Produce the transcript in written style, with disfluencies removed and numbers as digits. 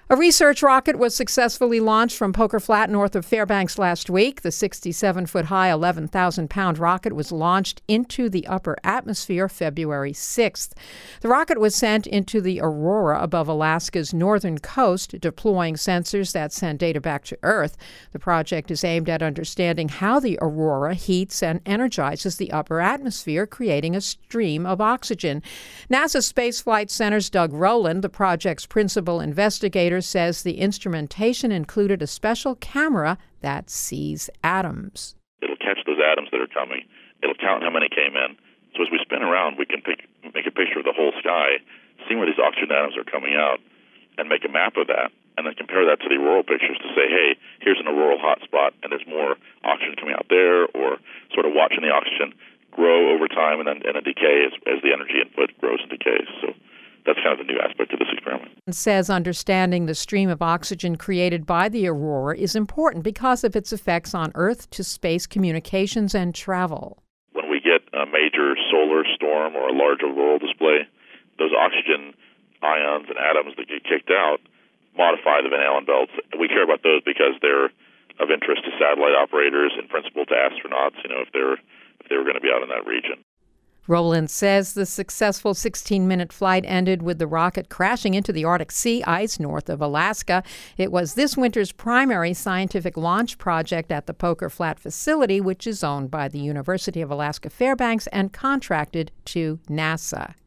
A research rocket was successfully launched from Poker Flat north of Fairbanks last week. The 67-foot-high, 11,000-pound rocket was launched into the upper atmosphere February 6th. The rocket was sent into the aurora above Alaska's northern coast, deploying sensors that send data back to Earth. The project is aimed at understanding how the aurora heats and energizes the upper atmosphere, creating a stream of oxygen. NASA Space Flight Center's Doug Rowland, the project's principal investigator, says the instrumentation included a special camera that sees atoms. It'll catch those atoms that are coming. It'll count how many came in. So as we spin around, we can make a picture of the whole sky, see where these oxygen atoms are coming out, and make a map of that, and then compare that to the auroral pictures to say, hey, here's an auroral hotspot, and there's more oxygen coming out there, or sort of watching the oxygen grow over time and then decay as the energy input grows and decays. So that's kind of the new aspect of this experiment. It says understanding the stream of oxygen created by the aurora is important because of its effects on Earth to space communications and travel. When we get a major solar storm or a large auroral display, those oxygen ions and atoms that get kicked out modify the Van Allen belts. We care about those because they're of interest to satellite operators, in principle to astronauts, if they were going to be out in that region. Rowland says the successful 16-minute flight ended with the rocket crashing into the Arctic sea ice north of Alaska. It was this winter's primary scientific launch project at the Poker Flat facility, which is owned by the University of Alaska Fairbanks and contracted to NASA.